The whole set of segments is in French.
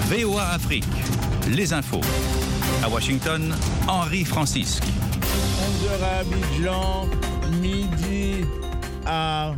VOA Afrique, les infos. À Washington, Henri Francisque. 11h à Abidjan, midi à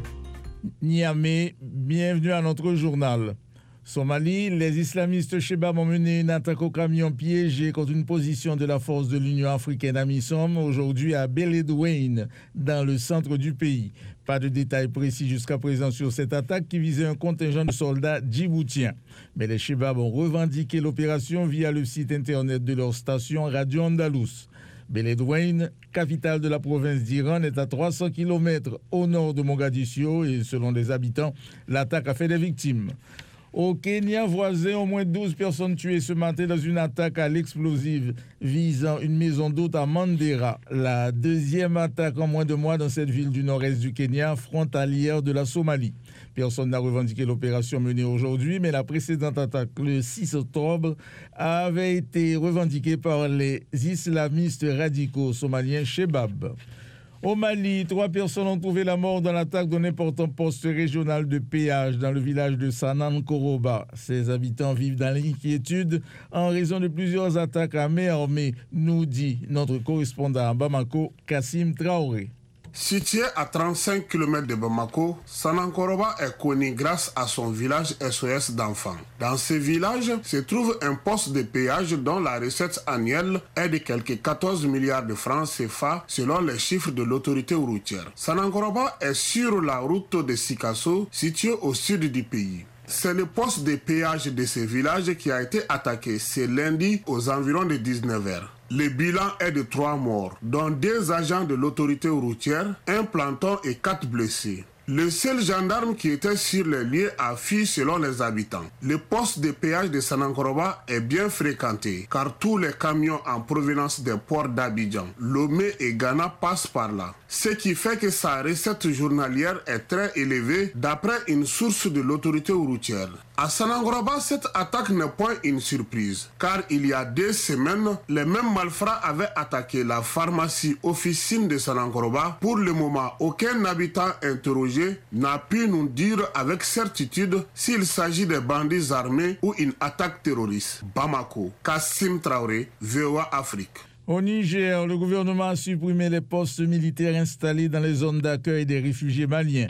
Niamey. Bienvenue à notre journal. Somalie, les islamistes Chebab ont mené une attaque au camion piégé contre une position de la force de l'Union africaine AMISOM aujourd'hui à Beledweyne, dans le centre du pays. Pas de détails précis jusqu'à présent sur cette attaque qui visait un contingent de soldats djiboutiens. Mais les Chebab ont revendiqué l'opération via le site internet de leur station Radio Andalous. Beledweyne, capitale de la province d'Iran, est à 300 km au nord de Mogadiscio et selon les habitants, l'attaque a fait des victimes. Au Kenya voisin, au moins 12 personnes tuées ce matin dans une attaque à l'explosive visant une maison d'hôte à Mandera. La deuxième attaque en moins de mois dans cette ville du nord-est du Kenya, frontalière de la Somalie. Personne n'a revendiqué l'opération menée aujourd'hui, mais la précédente attaque, le 6 octobre, avait été revendiquée par les islamistes radicaux somaliens Chebab. Au Mali, 3 personnes ont trouvé la mort dans l'attaque d'un important poste régional de péage dans le village de Sanankoroba. Ses habitants vivent dans l'inquiétude en raison de plusieurs attaques à main armée, nous dit notre correspondant à Bamako, Kassim Traoré. Situé à 35 km de Bamako, Sanankoroba est connu grâce à son village SOS d'enfants. Dans ce village se trouve un poste de péage dont la recette annuelle est de quelques 14 milliards de francs CFA selon les chiffres de l'autorité routière. Sanankoroba est sur la route de Sikasso, située au sud du pays. C'est le poste de péage de ce village qui a été attaqué ce lundi aux environs de 19h. Le bilan est de 3 morts, dont 2 agents de l'autorité routière, un planton et 4 blessés. Le seul gendarme qui était sur les lieux a fui selon les habitants. Le poste de péage de Sanankoroba est bien fréquenté car tous les camions en provenance des ports d'Abidjan, Lomé et Ghana passent par là. Ce qui fait que sa recette journalière est très élevée d'après une source de l'autorité routière. À Sanankoroba, cette attaque n'est point une surprise car il y a 2 semaines, les mêmes malfrats avaient attaqué la pharmacie officine de Sanankoroba. Pour le moment, aucun habitant interrogé n'a pu nous dire avec certitude s'il s'agit de bandits armés ou une attaque terroriste. Bamako, Kassim Traoré, VOA Afrique. Au Niger, le gouvernement a supprimé les postes militaires installés dans les zones d'accueil des réfugiés maliens.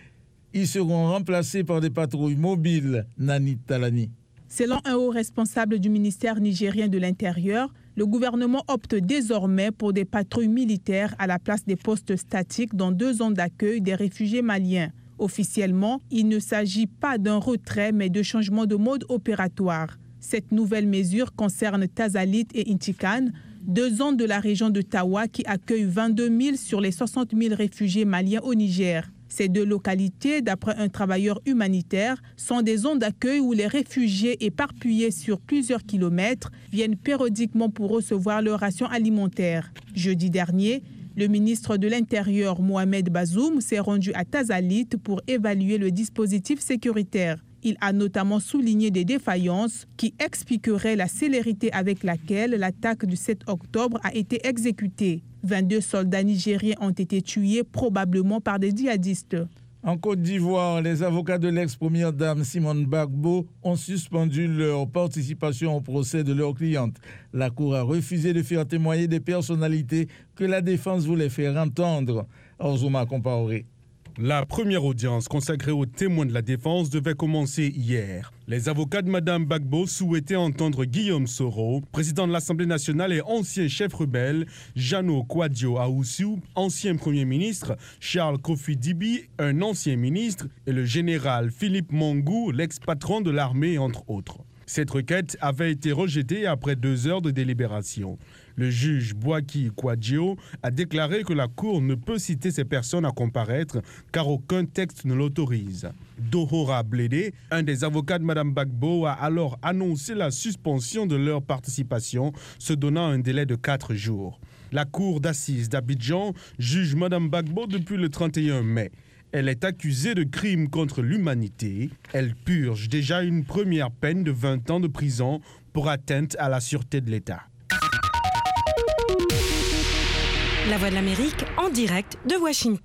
Ils seront remplacés par des patrouilles mobiles. Nani Talani. Selon un haut responsable du ministère nigérien de l'Intérieur, le gouvernement opte désormais pour des patrouilles militaires à la place des postes statiques dans 2 zones d'accueil des réfugiés maliens. Officiellement, il ne s'agit pas d'un retrait mais de changement de mode opératoire. Cette nouvelle mesure concerne Tazalit et Intikan, 2 zones de la région de Tawa qui accueillent 22 000 sur les 60 000 réfugiés maliens au Niger. Ces 2 localités, d'après un travailleur humanitaire, sont des zones d'accueil où les réfugiés éparpillés sur plusieurs kilomètres viennent périodiquement pour recevoir leur ration alimentaire. Jeudi dernier, le ministre de l'Intérieur, Mohamed Bazoum, s'est rendu à Tazalit pour évaluer le dispositif sécuritaire. Il a notamment souligné des défaillances qui expliqueraient la célérité avec laquelle l'attaque du 7 octobre a été exécutée. 22 soldats nigériens ont été tués, probablement par des djihadistes. En Côte d'Ivoire, les avocats de l'ex-première dame Simone Gbagbo ont suspendu leur participation au procès de leur cliente. La Cour a refusé de faire témoigner des personnalités que la défense voulait faire entendre. Orzouma Compaoré. La première audience consacrée aux témoins de la défense devait commencer hier. Les avocats de Mme Gbagbo souhaitaient entendre Guillaume Soro, président de l'Assemblée nationale et ancien chef rebelle, Jano Kwadjo Aoussou, ancien premier ministre, Charles Kofi Dibi, un ancien ministre, et le général Philippe Mongou, l'ex-patron de l'armée, entre autres. Cette requête avait été rejetée après 2 heures de délibération. Le juge Boaki Kwadjo a déclaré que la Cour ne peut citer ces personnes à comparaître car aucun texte ne l'autorise. Dohora Blédé, un des avocats de Mme Gbagbo, a alors annoncé la suspension de leur participation, se donnant un délai de 4 jours. La Cour d'assises d'Abidjan juge Mme Gbagbo depuis le 31 mai. Elle est accusée de crimes contre l'humanité. Elle purge déjà une première peine de 20 ans de prison pour atteinte à la sûreté de l'État. La Voix de l'Amérique en direct de Washington.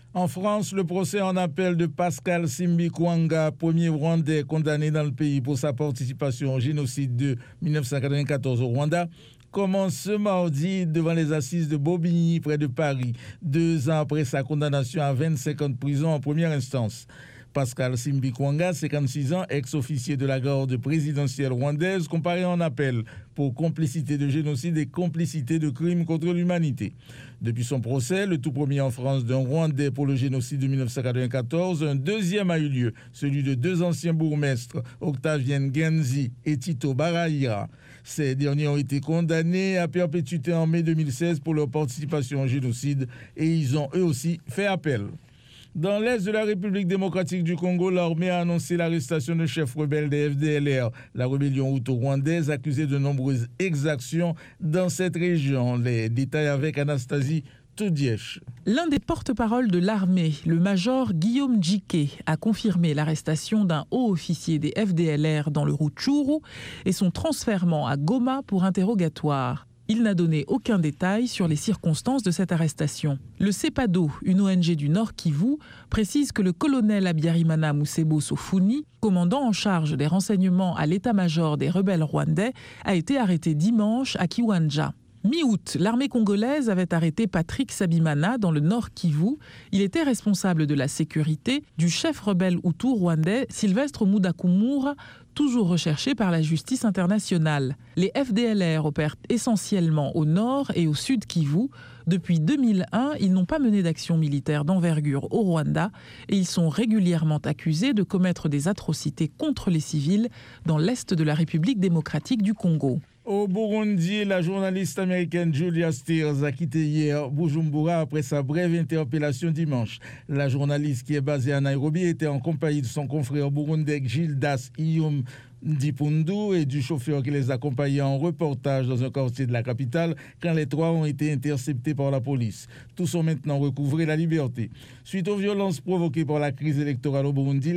En France, le procès en appel de Pascal Simbi-Kwanga, premier Rwandais condamné dans le pays pour sa participation au génocide de 1994 au Rwanda, commence ce mardi devant les assises de Bobigny, près de Paris, 2 ans après sa condamnation à 25 ans de prison en première instance. Pascal Simbi-Kwanga, 56 ans, ex-officier de la garde présidentielle rwandaise, comparé en appel pour complicité de génocide et complicité de crimes contre l'humanité. Depuis son procès, le tout premier en France d'un Rwandais pour le génocide de 1994, un deuxième a eu lieu, celui de 2 anciens bourgmestres, Octavien Genzi et Tito Barahira. Ces derniers ont été condamnés à perpétuité en mai 2016 pour leur participation au génocide et ils ont eux aussi fait appel. Dans l'est de la République démocratique du Congo, l'armée a annoncé l'arrestation de chefs rebelles des FDLR, la rébellion hutu-rwandaise accusée de nombreuses exactions dans cette région. Les détails avec Anastasie Toudièche. L'un des porte-parole de l'armée, le major Guillaume Djiké, a confirmé l'arrestation d'un haut officier des FDLR dans le Rutshuru et son transfèrement à Goma pour interrogatoire. Il n'a donné aucun détail sur les circonstances de cette arrestation. Le CEPADO, une ONG du Nord Kivu, précise que le colonel Abiyarimana Musebo Sofuni, commandant en charge des renseignements à l'état-major des rebelles rwandais, a été arrêté dimanche à Kiwanja. Mi-août, l'armée congolaise avait arrêté Patrick Sabimana dans le Nord Kivu. Il était responsable de la sécurité du chef rebelle hutu rwandais Sylvestre Mudakumura, toujours recherché par la justice internationale. Les FDLR opèrent essentiellement au nord et au sud Kivu. Depuis 2001, ils n'ont pas mené d'action militaire d'envergure au Rwanda et ils sont régulièrement accusés de commettre des atrocités contre les civils dans l'est de la République démocratique du Congo. Au Burundi, la journaliste américaine Julia Stiers a quitté hier Bujumbura après sa brève interpellation dimanche. La journaliste qui est basée à Nairobi était en compagnie de son confrère burundais Gildas Iyum Ndipundu et du chauffeur qui les accompagnait en reportage dans un quartier de la capitale quand les 3 ont été interceptés par la police. Tous ont maintenant recouvré la liberté. Suite aux violences provoquées par la crise électorale au Burundi,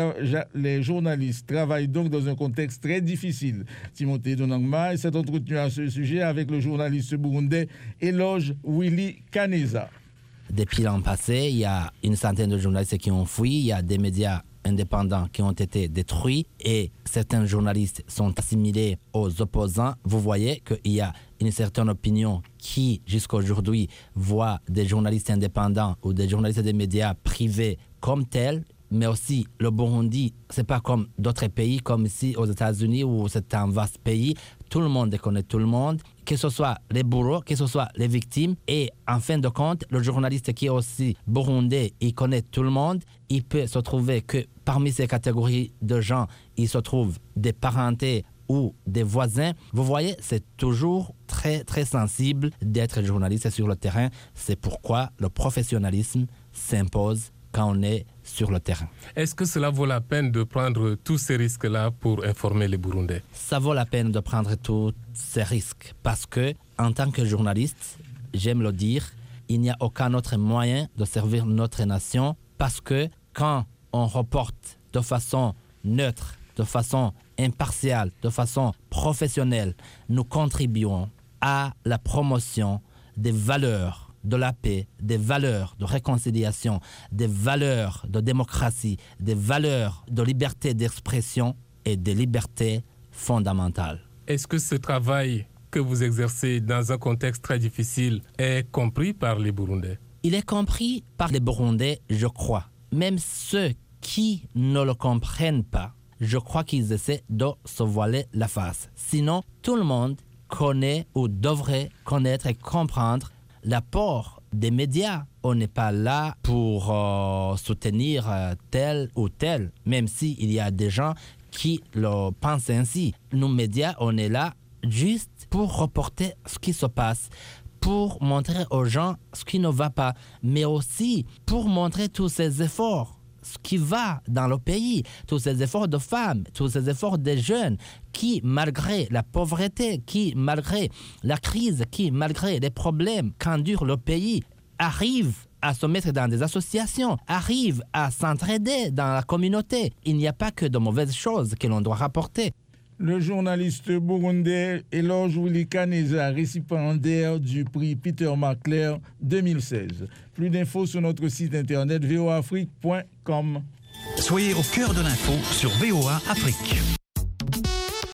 les journalistes travaillent donc dans un contexte très difficile. Timothée Donangma s'est entretenu à ce sujet avec le journaliste burundais Eloge Willy Kaneza. Depuis l'an passé, il y a une centaine de journalistes qui ont fui, il y a des médias indépendants qui ont été détruits et certains journalistes sont assimilés aux opposants. Vous voyez qu'il y a une certaine opinion qui, jusqu'à aujourd'hui, voit des journalistes indépendants ou des journalistes des médias privés comme tels. Mais aussi, le Burundi, c'est pas comme d'autres pays, comme ici aux États-Unis où c'est un vaste pays. Tout le monde connaît tout le monde, que ce soit les bourreaux, que ce soit les victimes. Et en fin de compte, le journaliste qui est aussi burundais, il connaît tout le monde. Il peut se trouver que parmi ces catégories de gens, il se trouve des parentés ou des voisins. Vous voyez, c'est toujours très, très sensible d'être journaliste sur le terrain. C'est pourquoi le professionnalisme s'impose quand on est sur le terrain. Est-ce que cela vaut la peine de prendre tous ces risques-là pour informer les Burundais? Ça vaut la peine de prendre tous ces risques parce que, en tant que journaliste, j'aime le dire, il n'y a aucun autre moyen de servir notre nation parce que quand on reporte de façon neutre, de façon impartiale, de façon professionnelle, nous contribuons à la promotion des valeurs de la paix, des valeurs de réconciliation, des valeurs de démocratie, des valeurs de liberté d'expression et de liberté fondamentale. Est-ce que ce travail que vous exercez dans un contexte très difficile est compris par les Burundais? Il est compris par les Burundais, je crois. Même ceux qui ne le comprennent pas, je crois qu'ils essaient de se voiler la face. Sinon, tout le monde connaît ou devrait connaître et comprendre l'apport des médias. On n'est pas là pour soutenir tel ou tel, même s'il y a des gens qui le pensent ainsi. Nous, médias, on est là juste pour reporter ce qui se passe, pour montrer aux gens ce qui ne va pas, mais aussi pour montrer tous ces efforts, ce qui va dans le pays, tous ces efforts de femmes, tous ces efforts des jeunes qui, malgré la pauvreté, qui, malgré la crise, qui, malgré les problèmes qu'endure le pays, arrivent à se mettre dans des associations, arrivent à s'entraider dans la communauté. Il n'y a pas que de mauvaises choses que l'on doit rapporter. Le journaliste burundais Eloge Willy Kaneza, récipiendaire du prix Peter Markler 2016. Plus d'infos sur notre site internet voaafrique.com. Soyez au cœur de l'info sur VOA Afrique.